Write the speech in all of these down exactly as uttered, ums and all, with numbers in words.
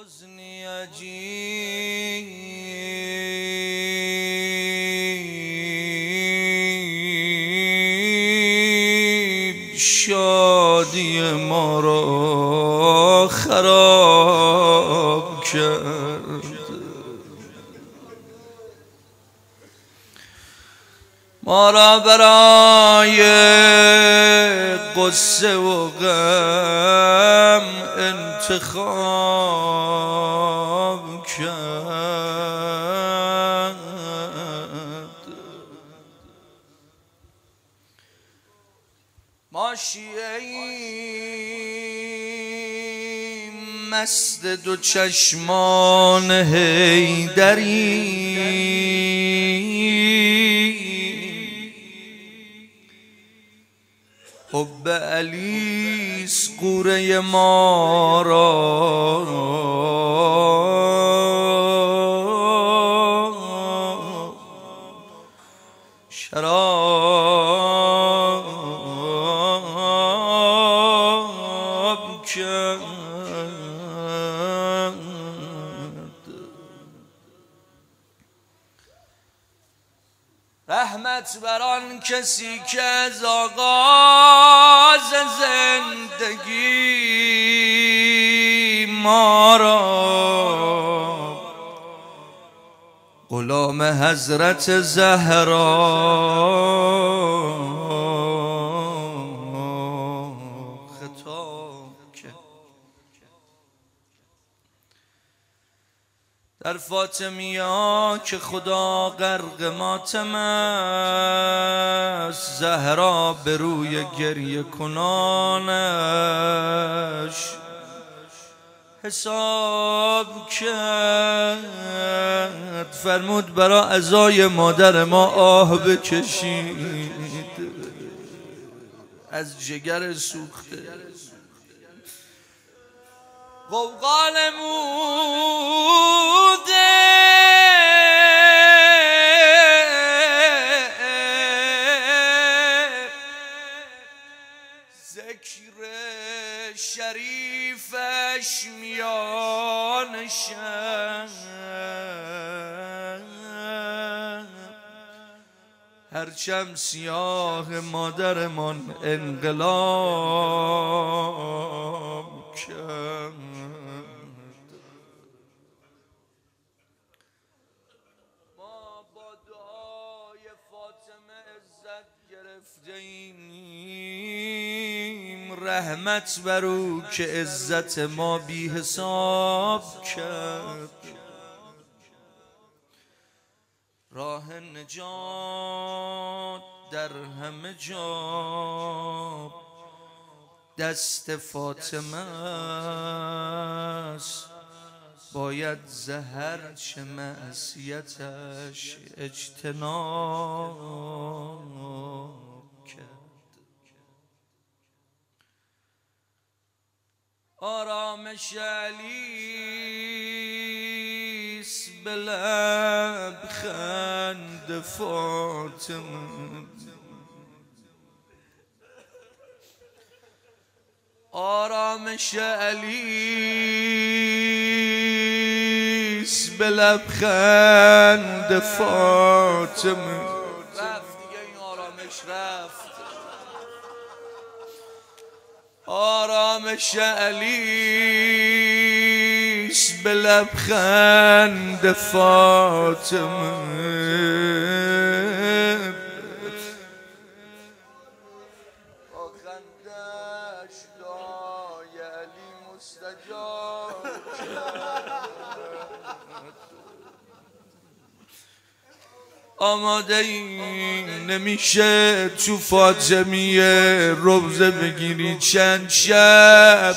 حزنی عجیب شادی ما را خراب کرد. ما را برای قصه و غم انتخاب کرد. ما شیعیم مست دو چشمان حیدری، حب علیس قوره ما را، شراب کرد. رحمت بر آن کسی که از آغاز زندگی ما را غلام حضرت زهرا خطاب کرد. در فاطمیا که خدا غرق ماتم است، زهرا به روی گریه کنانش حساب کرد. فرمود برا عزای مادر ما آه بکشید، از جگر سوخته غوغا نموده ذکر شریفش میان شب، هرچم سیاه مادرمان انقلاب کرد. ما با دعای فاطمه عزت گرفته ایم، رحمت بر او که عزت ما بی حساب کرد. راه نجات در همه جا دست فاطمه است، باید زهر چه معصیتش اجتناب کرد. آرامش علیس به لب خند فاطمه، آرامش علیس به لب خند فاطمه. رفت دیگه این آرامش رفت. آرامش علیس به لبخند فاطمه، با خندش دعای علی مستجاب آماده این نمیشه تو فاطمیه روزه بگیری چند شب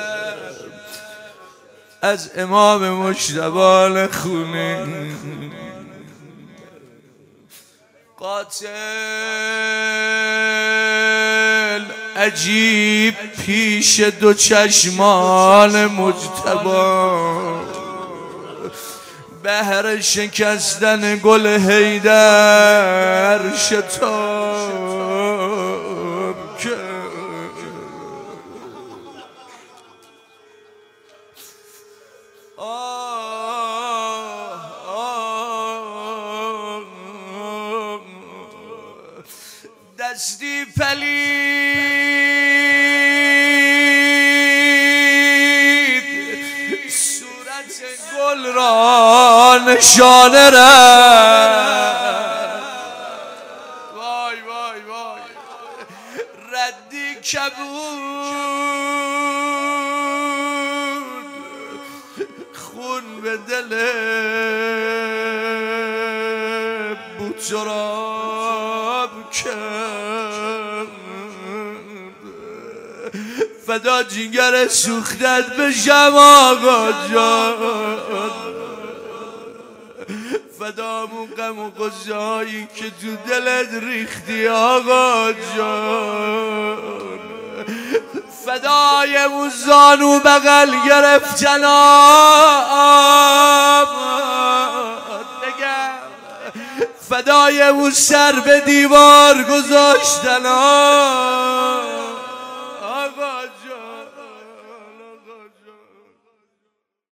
از امام مجتبی خونه. قاتل عجیب پیش دو چشمان مجتبی، بهر شکستن گل حیدر شتاب کرد. آه آه دستی پلید صورت گل را نشانه رد وای وای وای ردی کبود خون به دل بوتراب کرد فدا جیگر سوختت بشم آقا جان فدا مون غم و غصه‌هایی که تو دلت ریختی آقا جان فدای اون زانو بغل گرفتنام نگم فدای اون سر به دیوار گذاشتنام